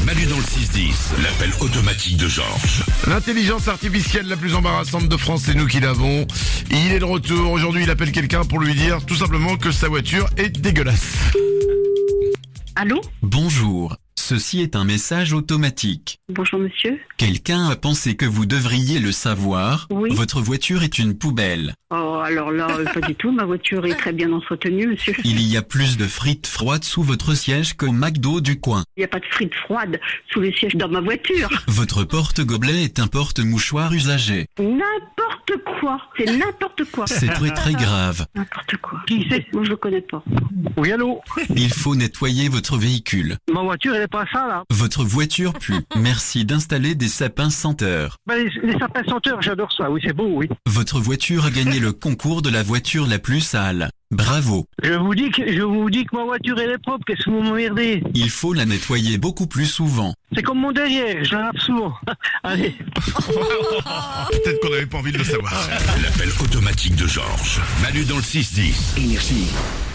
Manu dans le 6-10, l'appel automatique de Georges. L'intelligence artificielle la plus embarrassante de France, c'est nous qui l'avons. Il est de retour. Aujourd'hui, il appelle quelqu'un pour lui dire tout simplement que sa voiture est dégueulasse. Allô? Bonjour, ceci est un message automatique. Bonjour monsieur. Quelqu'un a pensé que vous devriez le savoir. Oui. Votre voiture est une poubelle. Oh alors là, pas du tout, ma voiture est très bien entretenue monsieur. Il y a plus de frites froides sous votre siège qu'au McDo du coin. Il n'y a pas de frites froides sous le siège dans ma voiture. Votre porte-gobelet est un porte-mouchoir usagé. N'importe quoi, c'est n'importe quoi. C'est très grave. N'importe quoi. Qui c'est? Moi je le connais pas. Oui, allô? Il faut nettoyer votre véhicule. Ma voiture, elle est pas sale, là. Votre voiture pue. Merci d'installer des sapins senteurs. Les sapins senteurs, j'adore ça. Oui, c'est beau, oui. Votre voiture a gagné le concours de la voiture la plus sale. Bravo. Je vous dis que ma voiture, elle est propre. Qu'est-ce que vous m'emmerdez? Il faut la nettoyer beaucoup plus souvent. C'est comme mon derrière, je la lave souvent. Allez. Peut-être qu'on n'avait pas envie de le savoir. L'appel automatique de Georges. Manu dans le 6-10. Énergie.